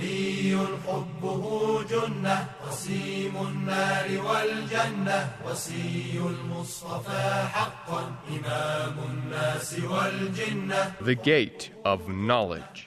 علي حبه جنة قسيم النار والجنة وصي المصطفى حقا إمام الناس والجنة. The Gate of Knowledge.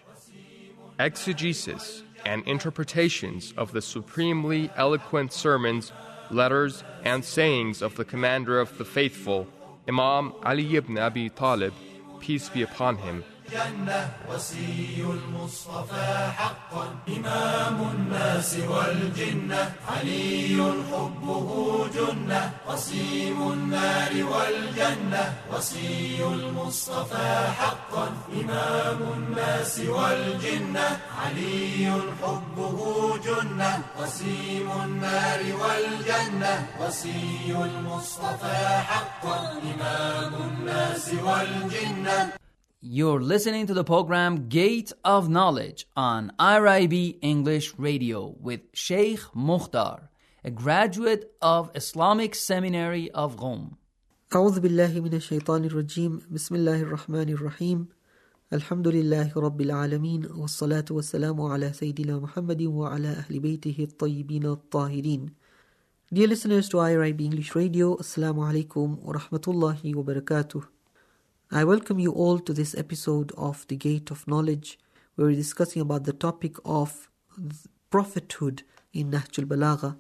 Exegesis and interpretations of the supremely eloquent sermons, letters, and sayings of the Commander of the Faithful, Imam Ali ibn Abi Talib, peace be upon him. جنة وصي المصطفى حقا إمام الناس والجنة علي حبه جنة قسيم النار والجنة وصي المصطفى حقا إمام الناس والجنة علي حبه جنة قسيم النار والجنة وصي المصطفى حقا إمام الناس والجنة. You're listening to the program Gate of Knowledge on IRIB English Radio with Sheikh Mukhtar, a graduate of Islamic Seminary of Qom. أعوذ بالله من الشيطان الرجيم بسم الله الرحمن الرحيم الحمد لله رب العالمين والصلاة والسلام على سيدنا محمد وعلى أهل بيته الطيبين الطاهرين. Dear listeners to IRIB English Radio, Assalamu alaikum wa rahmatullahi wa barakatuh. I welcome you all to this episode of The Gate of Knowledge, where we're discussing about the topic of prophethood in Nahj al-Balagha.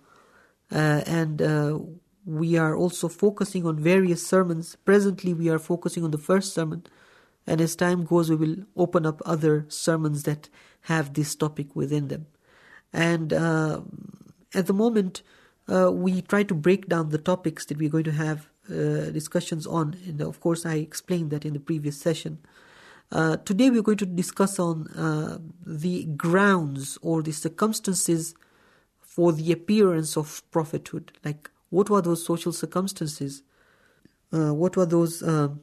And we are also focusing on various sermons. Presently, we are focusing on the first sermon. And as time goes, we will open up other sermons that have this topic within them. And at the moment, we try to break down the topics that we're going to have discussions on, and of course I explained that in the previous session. Today we're going to discuss on the grounds or the circumstances for the appearance of prophethood. Like, what were those social circumstances? What were those,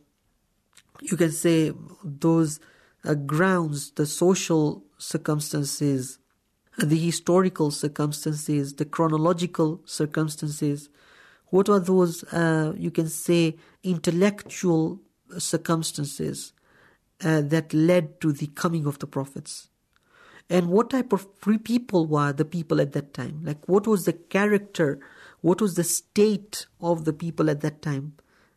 you can say, those grounds, the social circumstances, the historical circumstances, the chronological circumstances. What are those, you can say, intellectual circumstances that led to the coming of the prophets? And what type of people were the people at that time? Like, what was the character, what was the state of the people at that time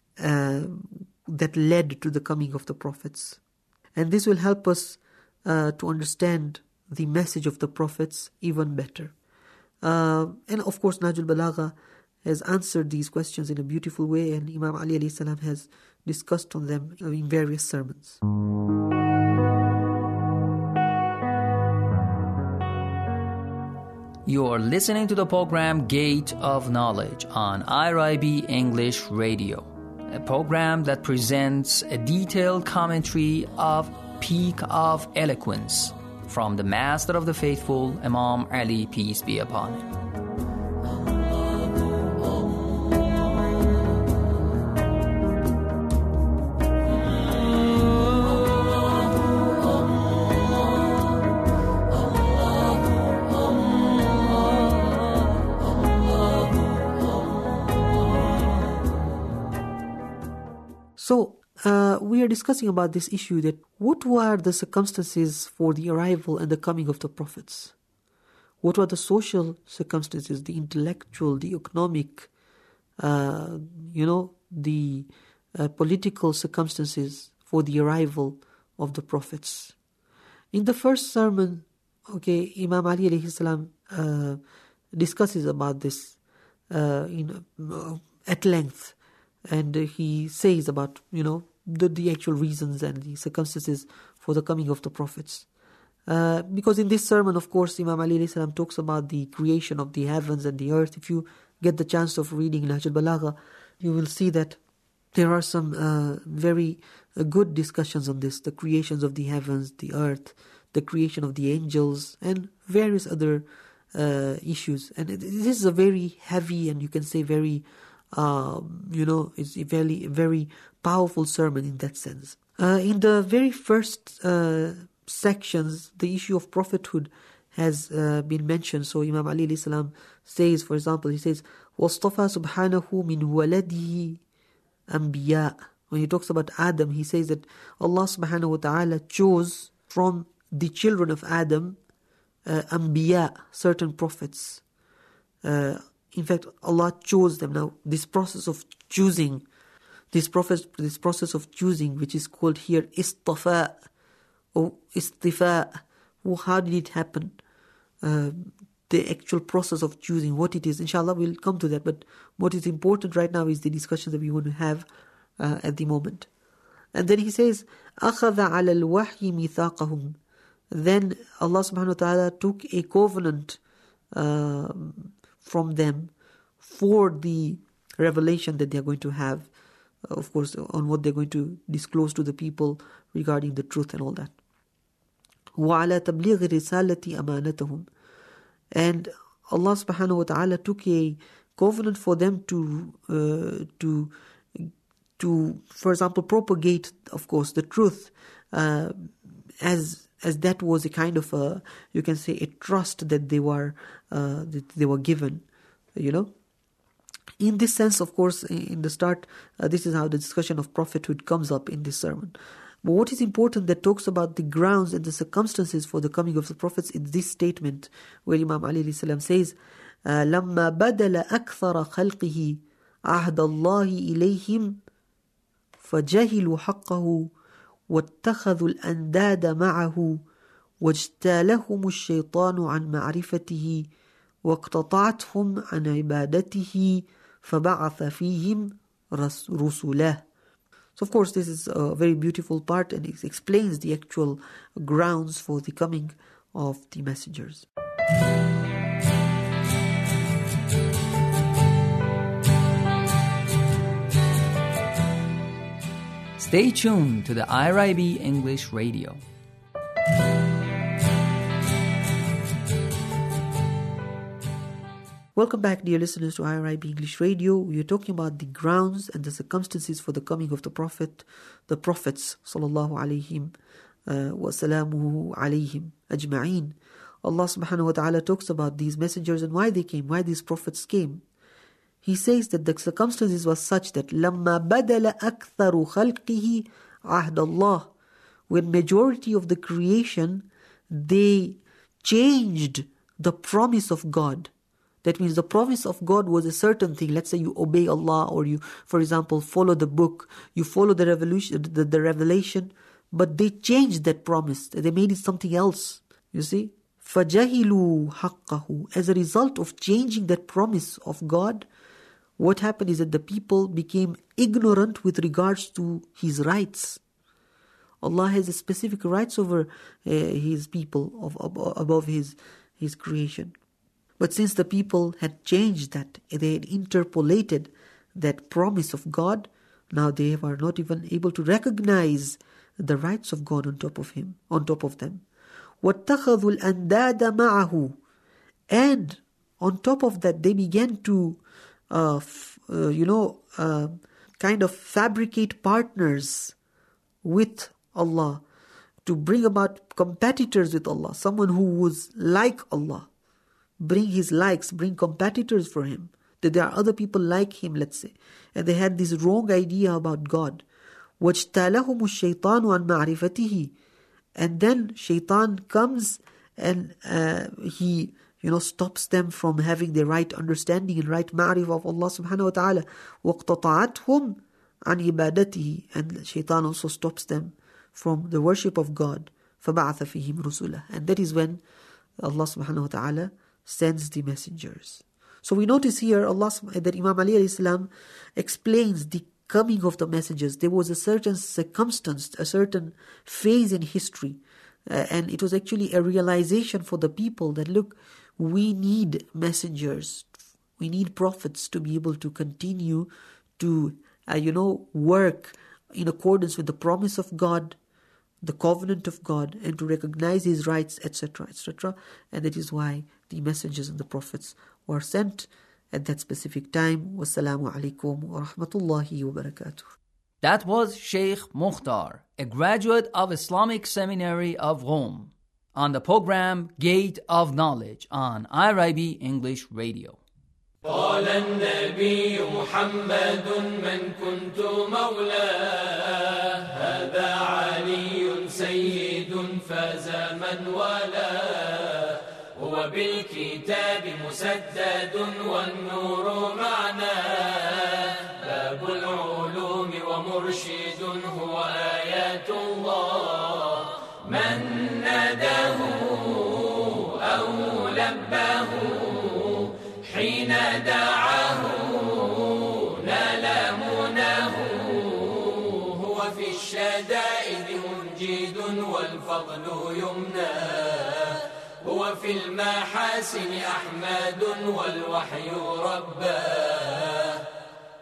that led to the coming of the prophets? And this will help us to understand the message of the prophets even better. And of course, Nahj al-Balagha has answered these questions in a beautiful way, and Imam Ali alayhi salam has discussed on them in various sermons. You are listening to the program Gate of Knowledge on IRIB English Radio, a program that presents a detailed commentary of Peak of Eloquence from the Master of the Faithful, Imam Ali, peace be upon him. So, we are discussing about this issue that what were the circumstances for the arrival and the coming of the prophets? What were the social circumstances, the intellectual, the economic, the political circumstances for the arrival of the prophets? In the first sermon, Imam Ali alayhi salam discusses about this at length. And he says about, the actual reasons and the circumstances for the coming of the prophets. Because in this sermon, of course, Imam Ali alayhi salam talks about the creation of the heavens and the earth. If you get the chance of reading Nahj al-Balagha, you will see that there are some very good discussions on this. The creations of the heavens, the earth, the creation of the angels, and various other issues. And this is a very heavy and you can say very it's a very powerful sermon in that sense. In the very first sections, the issue of prophethood has been mentioned. So Imam Ali alayhi salam says, for example, he says, وَاصْطَفَى سُبْحَانَهُ مِنْ وَلَدِهِ أَنْبِيَاء. When he talks about Adam, he says that Allah subhanahu wa ta'ala chose from the children of Adam Anbiya, certain prophets. In fact, Allah chose them. Now, this process of choosing, which is called here istafa or istifa, how did it happen? The actual process of choosing, what it is. Inshallah, we'll come to that. But what is important right now is the discussion that we want to have at the moment. And then he says, أَخَذَ عَلَى الْوَحْيِ مِيثَاقَهُمْ. Then Allah subhanahu wa ta'ala took a covenant from them for the revelation that they are going to have, of course, on what they're going to disclose to the people regarding the truth and all that. وَعَلَى تَبْلِيغِ رِسَالَةِ أَمَانَتَهُمْ. And Allah subhanahu wa ta'ala took a covenant for them to for example, propagate, of course, the truth, as that was a kind of a, you can say, a trust that they were given, In this sense, of course, in the start, this is how the discussion of prophethood comes up in this sermon. But what is important, that talks about the grounds and the circumstances for the coming of the prophets, in this statement where Imam Ali alayhi salam says, لَمَّا بَدَلَ أَكْثَرَ خَلْقِهِ عَهْدَ اللَّهِ إِلَيْهِمْ فَجَهِلُوا حَقَّهُ وَاتَّخَذُوا الْأَنْدَادَ مَعَهُ وَاجْتَالَهُمُ الشَّيْطَانُ عَنْ مَعْرِفَتِهِ وَاقْتَطَعَتْهُمْ عَنْ عِبَادَتِهِ فَبَعَثَ فِيهِمْ رُسُلَهُ. So of course this is a very beautiful part, and it explains the actual grounds for the coming of the messengers. Stay tuned to the IRIB English Radio. Welcome back, dear listeners, to IRIB English Radio. We are talking about the grounds and the circumstances for the coming of the prophets, sallallahu alayhim wa salamuhu alayhim ajma'een. Allah subhanahu wa ta'ala talks about these messengers and why they came, why these prophets came. He says that the circumstances was such that لَمَّا بَدَلَ أَكْثَرُ خَلْقِهِ عَهْدَ اللَّهِ. When majority of the creation, they changed the promise of God. That means the promise of God was a certain thing. Let's say you obey Allah, or you, for example, follow the book, you follow the revelation, but they changed that promise. They made it something else. You see? فَجَهِلُوا حَقَّهُ. As a result of changing that promise of God, what happened is that the people became ignorant with regards to His rights. Allah has a specific rights over His people, above His creation. But since the people had changed that, they had interpolated that promise of God, now they are not even able to recognize the rights of God on top of them. وَاتَّخَذُوا الْأَنْدَادَ مَعَهُ. And on top of that, they began to kind of fabricate partners with Allah, to bring about competitors with Allah, someone who was like Allah, bring His likes, bring competitors for Him, that there are other people like Him, let's say, and they had this wrong idea about God. وَاجْتَالَهُمُ الشَّيْطَانُ عَنْ مَعْرِفَتِهِ. And then shaitan comes and he stops them from having the right understanding and right ma'rif of Allah subhanahu wa ta'ala. وَاقْتَطَعَتْهُمْ عَنْ عِبَادَتِهِ. And shaitan also stops them from the worship of God. فَبَعَثَ فِيهِمْ رُسُلَهُ. And that is when Allah subhanahu wa ta'ala sends the messengers. So we notice here that Imam Ali alayhi salam explains the coming of the messengers. There was a certain circumstance, a certain phase in history, and it was actually a realization for the people that, look, we need messengers, we need prophets to be able to continue to work in accordance with the promise of God, the covenant of God, and to recognize His rights, etc., etc. And that is why the messengers and the prophets were sent at that specific time. Wassalamu alaikum wa rahmatullahi wa barakatuh. That was Sheikh Mukhtar, a graduate of Islamic Seminary of Rome, on the program Gate of Knowledge on IRIB English Radio. قال النبي محمد من كنت مولاه هذا علي سيد فاز من والاه وبالكتاب مسدد والنور معناه باب العلوم ومرشد هو آيات الله من ناداه أو لباه حين دعاه نال مناه هو في الشدائد منجد والفضل يمناه هو في المحاسن أحمد والوحي رباه